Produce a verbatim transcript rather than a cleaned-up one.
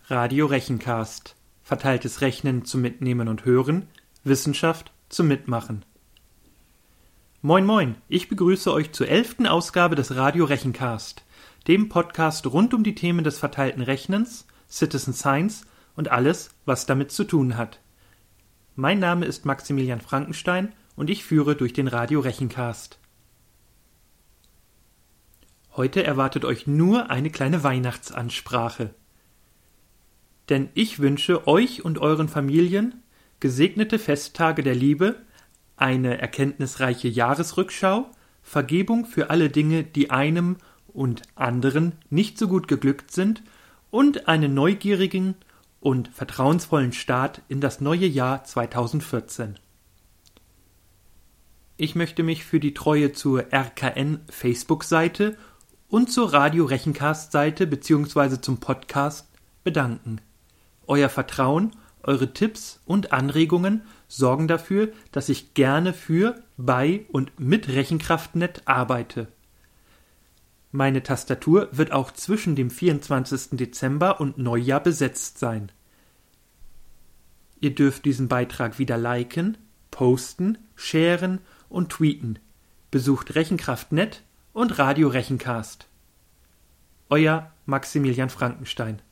Radio Rechencast. Verteiltes Rechnen zum Mitnehmen und Hören, Wissenschaft zum Mitmachen. Moin moin, ich begrüße euch zur elften Ausgabe des Radio Rechencast, dem Podcast rund um die Themen des verteilten Rechnens, Citizen Science und alles, was damit zu tun hat. Mein Name ist Maximilian Frankenstein und ich führe durch den Radio Rechencast. Heute erwartet euch nur eine kleine Weihnachtsansprache. Denn ich wünsche euch und euren Familien gesegnete Festtage der Liebe, eine erkenntnisreiche Jahresrückschau, Vergebung für alle Dinge, die einem und anderen nicht so gut geglückt sind und einen neugierigen und vertrauensvollen Start in das neue Jahr zweitausendvierzehn. Ich möchte mich für die Treue zur R K N-Facebook-Seite und zur Radio-Rechencast-Seite bzw. zum Podcast bedanken. Euer Vertrauen, eure Tipps und Anregungen sorgen dafür, dass ich gerne für, bei und mit Rechenkraftnet arbeite. Meine Tastatur wird auch zwischen dem vierundzwanzigsten Dezember und Neujahr besetzt sein. Ihr dürft diesen Beitrag wieder liken, posten, sharen und tweeten. Besucht Rechenkraftnet und Radio Rechencast. Euer Maximilian Frankenstein.